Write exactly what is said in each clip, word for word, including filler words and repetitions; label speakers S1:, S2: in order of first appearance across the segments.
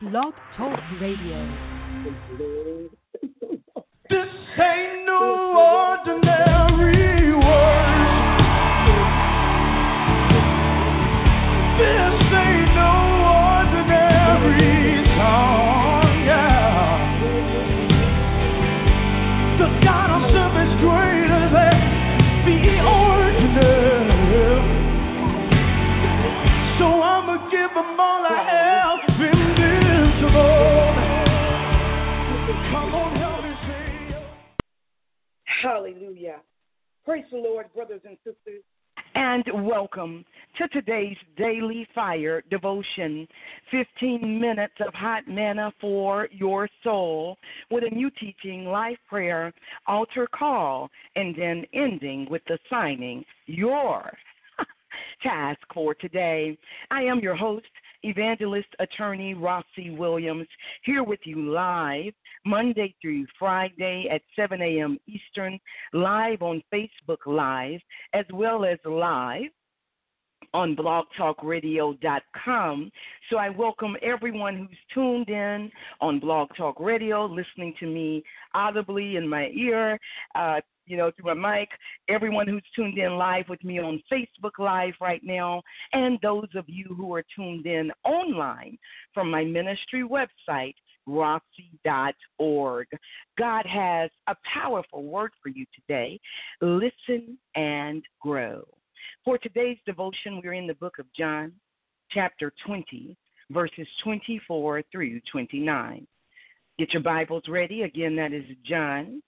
S1: Blog Talk Radio.
S2: This ain't no ordinary word. This ain't no ordinary song, yeah. The God of serve is greater than the ordinary. So I'ma give him all I have, invincible. Come on, help me sing.
S3: Hallelujah. Praise the Lord, brothers and sisters.
S4: And welcome to today's Daily Fire Devotion, fifteen minutes of hot manna for your soul, with a new teaching, life prayer, altar call, and then ending with the signing, your task for today. I am your host, evangelist attorney Rossi Williams, here with you live Monday through Friday at seven a.m. Eastern, live on Facebook Live, as well as live on blog talk radio dot com. So I welcome everyone who's tuned in on Blog Talk Radio, listening to me audibly in my ear, uh, you know, through my mic, everyone who's tuned in live with me on Facebook Live right now, and those of you who are tuned in online from my ministry website, rossi dot org. God has a powerful word for you today. Listen and grow. For today's devotion, we're in the book of John, chapter twenty, verses twenty-four through twenty-nine. Get your Bibles ready. Again, that is John,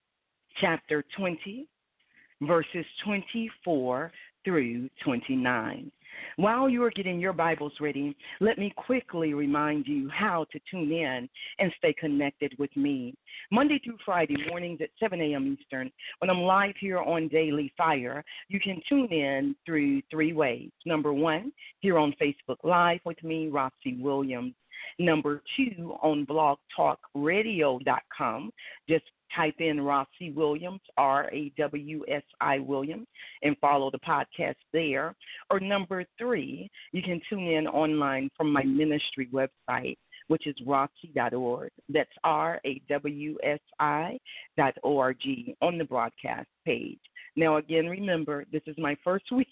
S4: chapter twenty, verses twenty-four through twenty-nine. While you are getting your Bibles ready, let me quickly remind you how to tune in and stay connected with me. Monday through Friday mornings at seven a.m. Eastern, when I'm live here on Daily Fire, you can tune in through three ways. Number one, here on Facebook Live with me, Rossi Williams. Number two, on blog talk radio dot com. Just type in Rossi Williams, R A W S I Williams, and follow the podcast there. Or number three, you can tune in online from my ministry website, which is rossi dot org. That's R A W S I dot O R G on the broadcast page. Now, again, remember, this is my first week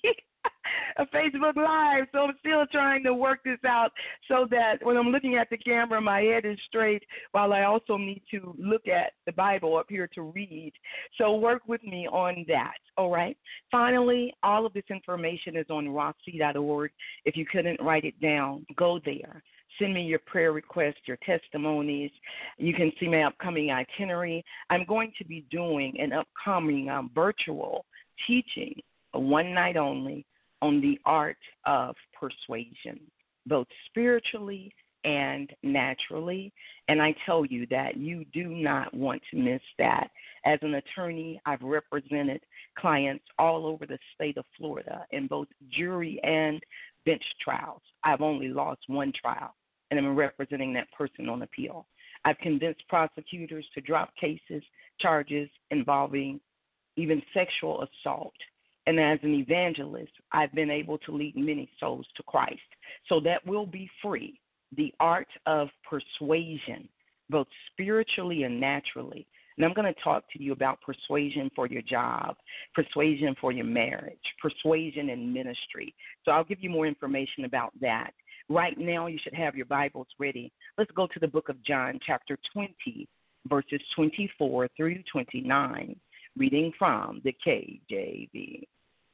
S4: of Facebook Live, so I'm still trying to work this out so that when I'm looking at the camera, my head is straight, while I also need to look at the Bible up here to read. So work with me on that, all right? Finally, all of this information is on rossi dot org. If you couldn't write it down, go there. Send me your prayer requests, your testimonies. You can see my upcoming itinerary. I'm going to be doing an upcoming um, virtual teaching, one night only, on the art of persuasion, both spiritually and naturally. And I tell you that you do not want to miss that. As an attorney, I've represented clients all over the state of Florida in both jury and bench trials. I've only lost one trial, and I'm representing that person on appeal. I've convinced prosecutors to drop cases, charges involving even sexual assault. And as an evangelist, I've been able to lead many souls to Christ. So that will be free. The art of persuasion, both spiritually and naturally. And I'm going to talk to you about persuasion for your job, persuasion for your marriage, persuasion in ministry. So I'll give you more information about that. Right now, you should have your Bibles ready. Let's go to the book of John, chapter twenty, verses twenty-four through twenty-nine. Reading from the K J V.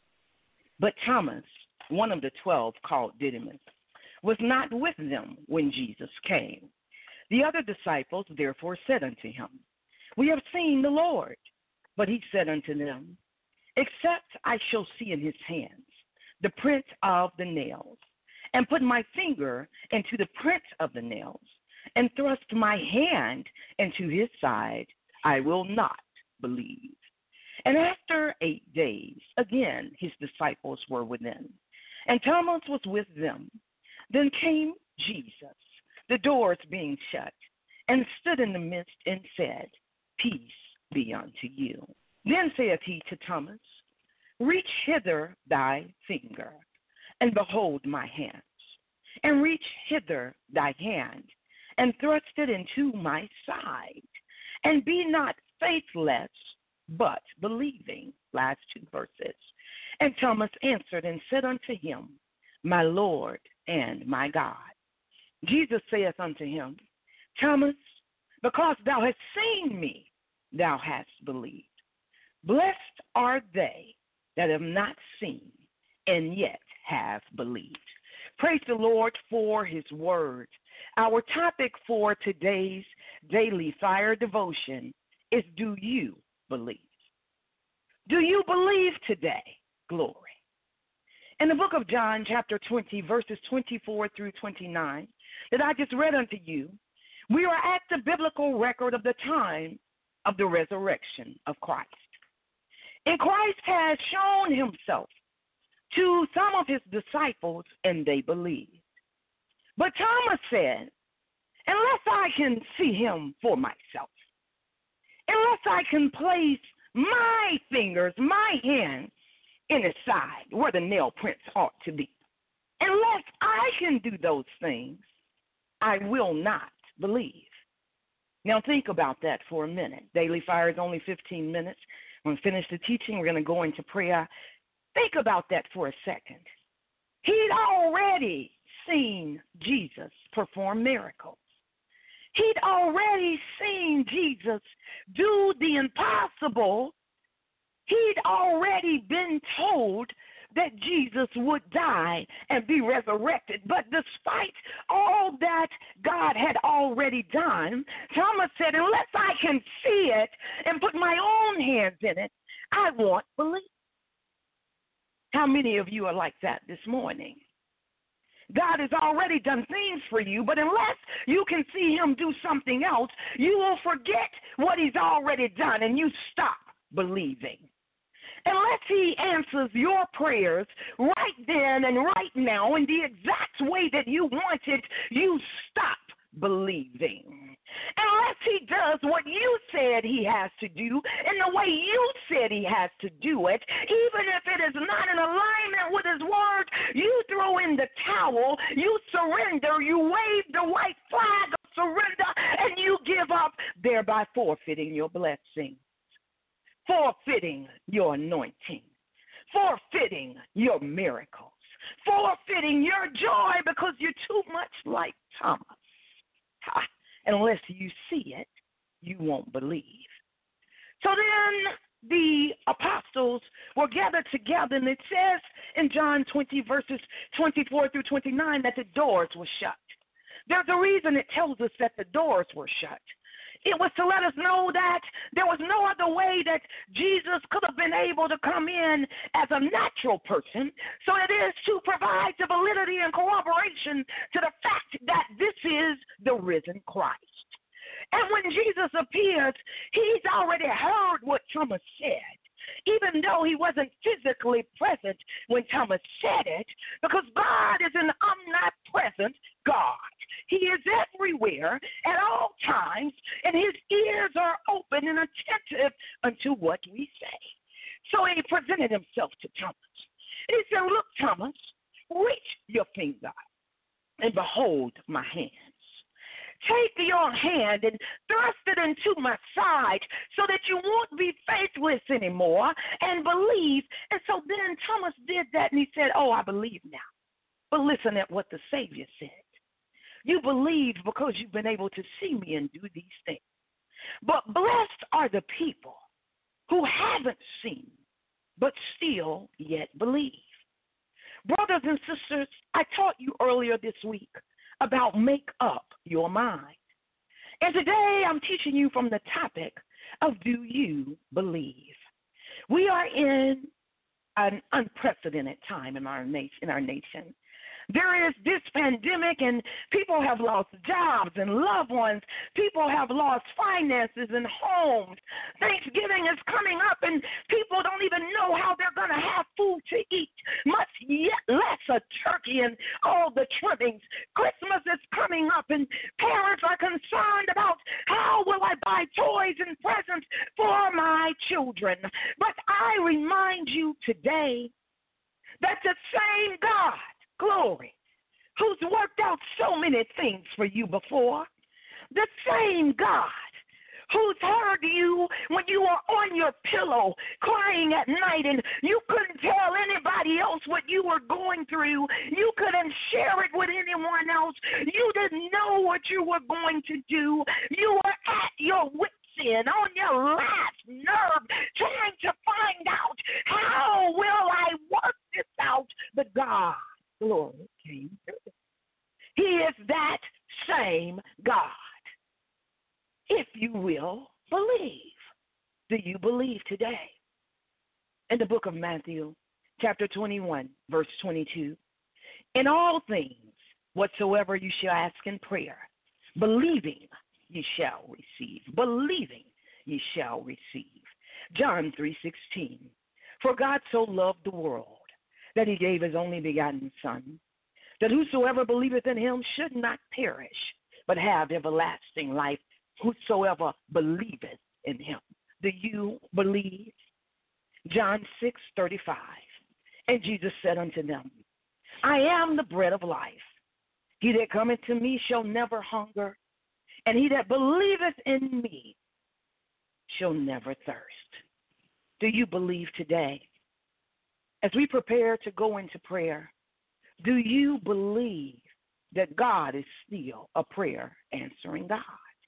S4: But Thomas, one of the twelve, called Didymus, was not with them when Jesus came. The other disciples therefore said unto him, We have seen the Lord. But he said unto them, Except I shall see in his hands the print of the nails, and put my finger into the print of the nails, and thrust my hand into his side, I will not believe. And after eight days, again his disciples were within, and Thomas was with them. Then came Jesus, the doors being shut, and stood in the midst and said, Peace be unto you. Then saith he to Thomas, Reach hither thy finger, and behold my hands, and reach hither thy hand, and thrust it into my side. And be not faithless, but believing. Last two verses. And Thomas answered and said unto him, My Lord and my God. Jesus saith unto him, Thomas, because thou hast seen me, thou hast believed. Blessed are they that have not seen and yet have believed. Praise the Lord for his word. Our topic for today's Daily Fire Devotion is, do you believe? Do you believe today? Glory. In the book of John, chapter twenty, verses twenty-four through twenty-nine, that I just read unto you, we are at the biblical record of the time of the resurrection of Christ. And Christ has shown himself to some of his disciples, and they believed. But Thomas said, unless I can see him for myself, unless I can place my fingers, my hands in his side where the nail prints ought to be, unless I can do those things, I will not believe. Now think about that for a minute. Daily Fire is only fifteen minutes. When we finish the teaching, we're going to go into prayer. Think about that for a second. He'd already seen Jesus perform miracles. He'd already seen Jesus do the impossible. He'd already been told that Jesus would die and be resurrected. But despite all that God had already done, Thomas said, unless I can see it and put my own hands in it, I won't believe. How many of you are like that this morning? God has already done things for you, but unless you can see him do something else, you will forget what he's already done and you stop believing. Unless he answers your prayers right then and right now in the exact way that you want it, you stop believing. Unless he does what you said he has to do in the way you said he has to do it, even if it is not in alignment with his word, you throw in the towel, you surrender, you wave the white flag of surrender, and you give up, thereby forfeiting your blessing, forfeiting your anointing, forfeiting your miracles, forfeiting your joy because you're too much like Thomas. Ha. Unless you see it, you won't believe. So then the apostles were gathered together, and it says in John twenty, verses twenty-four through twenty-nine, that the doors were shut. There's a reason it tells us that the doors were shut. It was to let us know that there was no other way that Jesus could have been able to come in as a natural person. So it is to provide the validity and corroboration to the fact that this is the risen Christ. And when Jesus appears, he's already heard what Thomas said, even though he wasn't physically present when Thomas said it, because God is an omnipresent God. He is everywhere at all times, and his ears are open and attentive unto what we say. So he presented himself to Thomas. And he said, look, Thomas, reach your finger and behold my hands. Take your hand and thrust it into my side so that you won't be faithless anymore and believe. And so then Thomas did that, and he said, oh, I believe now. But listen at what the Savior said. You believed because you've been able to see me and do these things. But blessed are the people who haven't seen, but still yet believe. Brothers and sisters, I taught you earlier this week about make up your mind. And today I'm teaching you from the topic of do you believe? We are in an unprecedented time in our nation. In our nation. There is this pandemic, and people have lost jobs and loved ones. People have lost finances and homes. Thanksgiving is coming up, and people don't even know how they're going to have food to eat, much yet less a turkey and all the trimmings. Christmas is coming up, and parents are concerned about how will I buy toys and presents for my children. But I remind you today that the same God, glory, who's worked out so many things for you before, The same God who's heard you when you were on your pillow crying at night and you couldn't tell anybody else what you were going through. You couldn't share it with anyone else. You didn't know what you were going to do. You were at your wit's end, on your last nerve, trying to find out, how will I work this out? But God, glory, came through. He is that same God. If you will believe. Do you believe today? In the book of Matthew, chapter twenty-one, verse twenty-two, in all things whatsoever you shall ask in prayer, believing ye shall receive. Believing ye shall receive. John three sixteen, for God so loved the world that he gave his only begotten Son, that whosoever believeth in him should not perish, but have everlasting life. Whosoever believeth in him. Do you believe? John six thirty-five. And Jesus said unto them, I am the bread of life. He that cometh to me shall never hunger, and he that believeth in me shall never thirst. Do you believe today? As we prepare to go into prayer, do you believe that God is still a prayer answering God?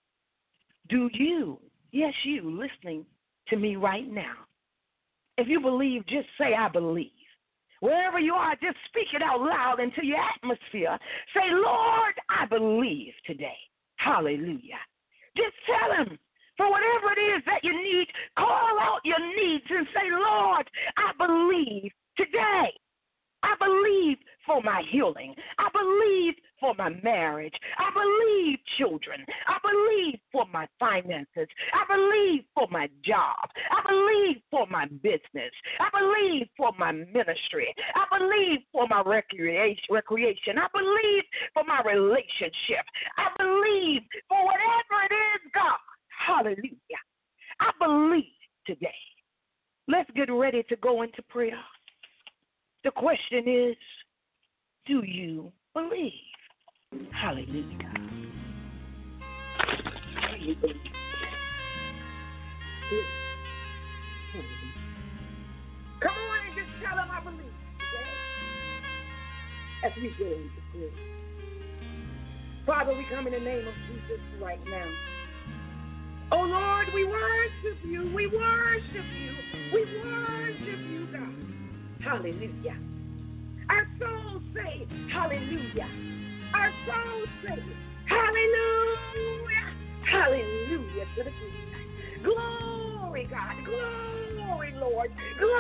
S4: Do you, yes, you listening to me right now, if you believe, just say, I believe. Wherever you are, just speak it out loud into your atmosphere. Say, Lord, I believe today. Hallelujah. Just tell him, for whatever it is that you need, call out your needs and say, Lord, I believe today. I believe for my healing. I believe for my marriage. I believe children. I believe for my finances. I believe for my job. I believe for my business. I believe for my ministry. I believe for my recreation. recreation. I believe for my relationship. I believe for whatever it is, God. Hallelujah. I believe today. Let's get ready to go into prayer. The question is, do you believe? Hallelujah. Do you believe? Come on and just tell them I believe. Okay? As we get into prayer. Father, we come in the name of Jesus right now. Oh Lord, we worship you. We worship you. We worship you, God. Hallelujah. Our souls say hallelujah. Our souls say hallelujah. Hallelujah to the King. Glory, God. Glory, Lord.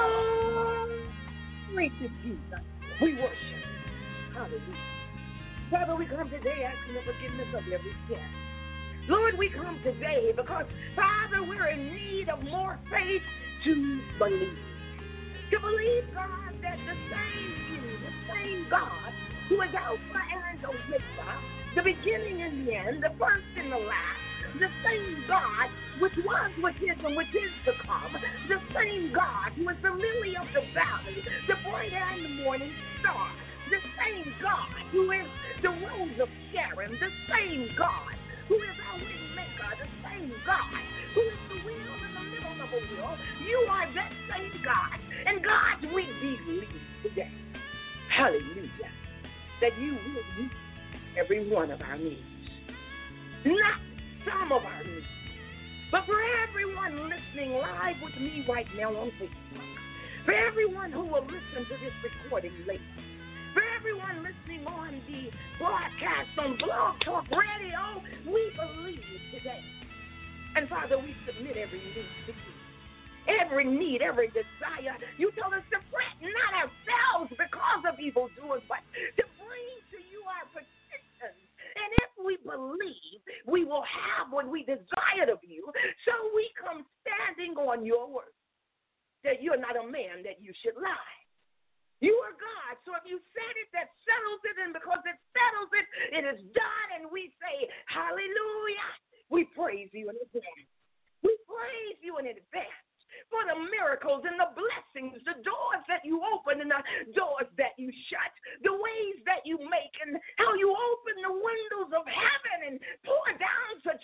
S4: Glory to Jesus. We worship you. Hallelujah. Father, we come today asking the forgiveness of every sin. Lord, we come today because, Father, we're in need of more faith to believe. To believe, God, that the same you, the same God, who is Alpha and Omega, the beginning and the end, the first and the last, the same God which was, which is, and which is to come, the same God who is the lily of the valley, the bright and the morning star, the same God who is the rose of Sharon, the same God who is our way maker, the same God who is the wheel in the middle of a wheel. You are that same God. And God, we believe today, hallelujah, that you will meet every one of our needs. Not some of our needs, but for everyone listening live with me right now on Facebook, for everyone who will listen to this recording later, for everyone listening on the broadcast on Blog Talk Radio, we believe today. And Father, we submit every need to you. Every need, every desire. You told us to fret not ourselves because of evildoers, but to bring to you our petitions. And if we believe, we will have what we desired of you. So we come standing on your word, that you're not a man that you should lie. You are God, so if you said it, that settles it, and because it settles it, it is done, and we say, hallelujah. We praise you in advance. We praise you in advance for the miracles and the blessings, the doors that you open and the doors that you shut, the ways that you make, and how you open the windows of heaven and pour down such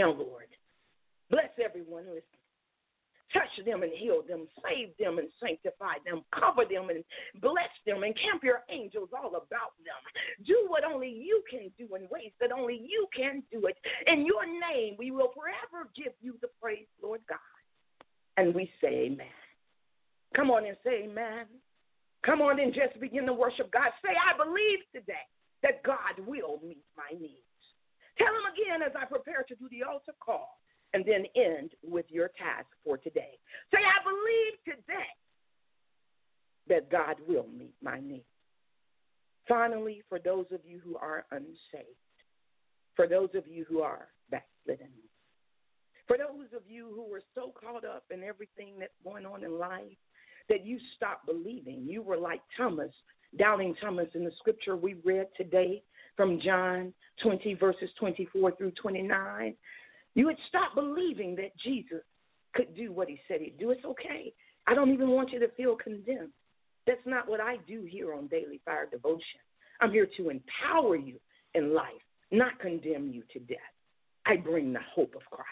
S3: Now, Lord, bless everyone listening. Touch them and heal them, save them and sanctify them, cover them and bless them, and camp your angels all about them. Do what only you can do in ways that only you can do it. In your name, we will forever give you the praise, Lord God. And we say amen. Come on and say amen. Come on and just begin to worship God. Say, I believe today that God will meet my needs. Tell him again as I prepare to do the altar call, and then end with your task for today. Say, I believe today that God will meet my needs. Finally, for those of you who are unsaved, for those of you who are backslidden, for those of you who were so caught up in everything that's going on in life that you stopped believing. You were like Thomas, doubting Thomas in the scripture we read today from John twenty, verses twenty-four through twenty-nine. You had stopped believing that Jesus could do what he said he'd do. It's okay. I don't even want you to feel condemned. That's not what I do here on Daily Fire Devotion. I'm here to empower you in life, not condemn you to death. I bring the hope of Christ.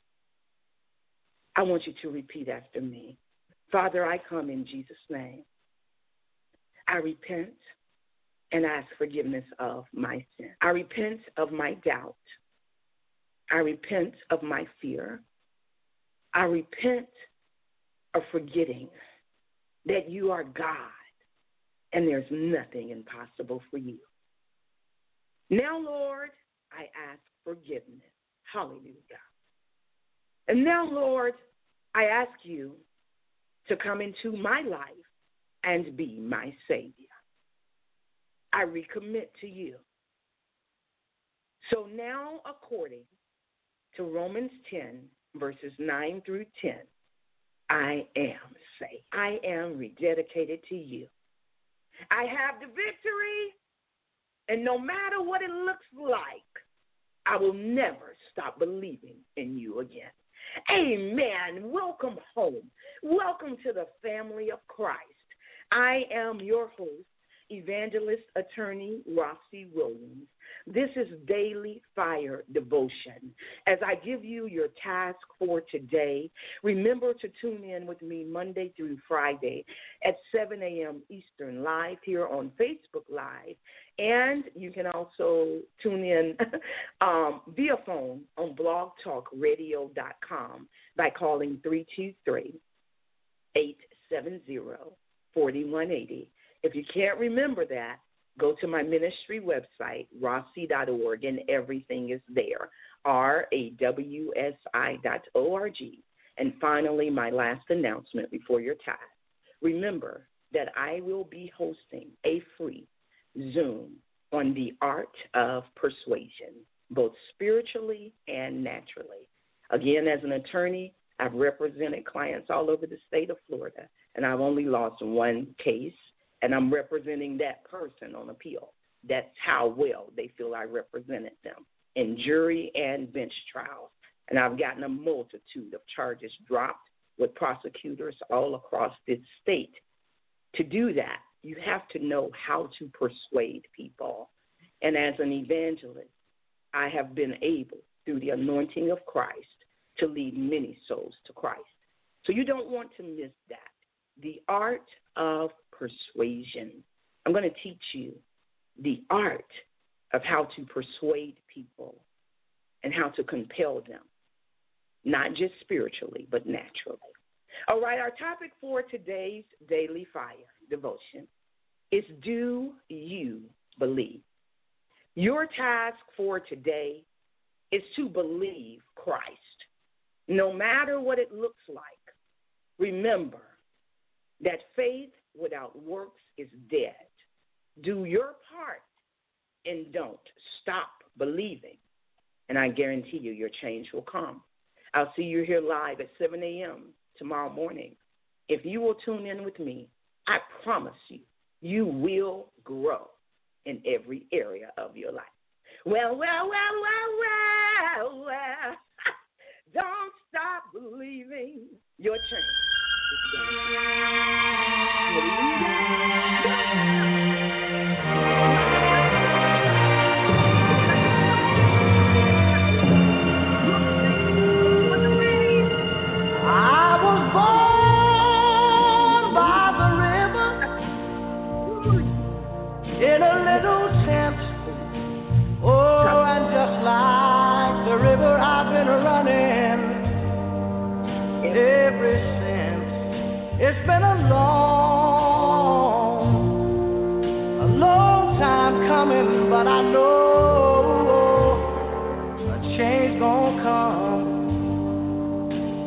S3: I want you to repeat after me. Father, I come in Jesus' name. I repent and ask forgiveness of my sin. I repent of my doubt. I repent of my fear. I repent of forgetting that you are God and there's nothing impossible for you. Now, Lord, I ask forgiveness. Hallelujah. And now, Lord, I ask you to come into my life and be my Savior. I recommit to you. So now, according to Romans ten, verses nine through ten, I am saved. I am rededicated to you. I have the victory, and no matter what it looks like, I will never stop believing in you again. Amen. Welcome home. Welcome to the family of Christ. I am your host, evangelist attorney Rossi Williams. This is Daily Fire Devotion. As I give you your task for today, remember to tune in with me Monday through Friday at seven a.m. Eastern, live here on Facebook Live. And you can also tune in um, via phone on blog talk radio dot com by calling three two three, eight seven zero, four one eight zero. If you can't remember that, go to my ministry website, rossi dot org, and everything is there, R A W S I dot O R G. And finally, my last announcement before your task. Remember that I will be hosting a free Zoom on the art of persuasion, both spiritually and naturally. Again, as an attorney, I've represented clients all over the state of Florida, and I've only lost one case. And I'm representing that person on appeal. That's how well they feel I represented them in jury and bench trials. And I've gotten a multitude of charges dropped with prosecutors all across this state. To do that, you have to know how to persuade people. And as an evangelist, I have been able, through the anointing of Christ, to lead many souls to Christ. So you don't want to miss that. The art of persuasion. I'm going to teach you the art of how to persuade people and how to compel them, not just spiritually, but naturally. All right, our topic for today's Daily Fire Devotion is, do you believe? Your task for today is to believe Christ, no matter what it looks like. Remember that faith without works is dead. Do your part and don't stop believing. And I guarantee you your change will come. I'll see you here live at seven a.m. tomorrow morning. If you will tune in with me, I promise you, you will grow in every area of your life. Well, well, well, well, well, well. Don't stop believing your change. Look
S2: been a long, a long time coming, but I know